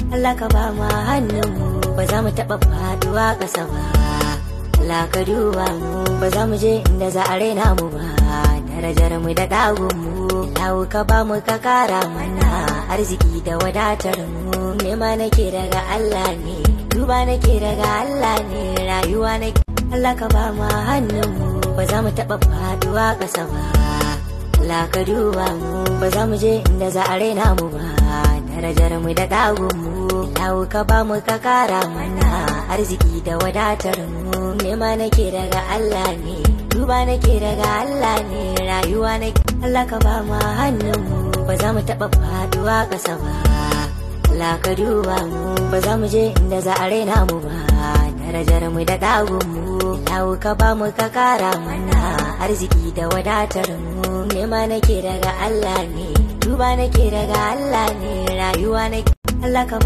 Allah ka ba mu hannunmu ba za mu taɓa faduwa ƙasa ba. Allah ka duba mu ba za mu je inda za a raina mu ba. Darajar mu da dagun mu dawo ka ba mu ka kara mana arziki da wadatar mu. Nema nake daga Allah ne, duba nake daga Allah ne, rayuwa nake. Allah ka ba mu hannunmu ba za mu taɓa faduwa ƙasa ba. Allah ka duba mu ba za mu je inda za a raina mu ba. Darajar mu da dagun mu dawo ka ba mu ka kara mana arziki da wadatar mu. Nema nake daga Allah ne, duba nake daga Allah ne, rayuwa nake. Allah ka ba mu hannunmu ba za mu taɓa faduwa ƙasa ba. Allah ka duba mu ba za mu je inda za a raina mu ba. Darajar mu da dagun mu dawo ka ba mu ka kara mana arziki da wadatar mu. Nema nake daga Allah ne, duba nake daga Allah ne, rayuwa nake. Allah ka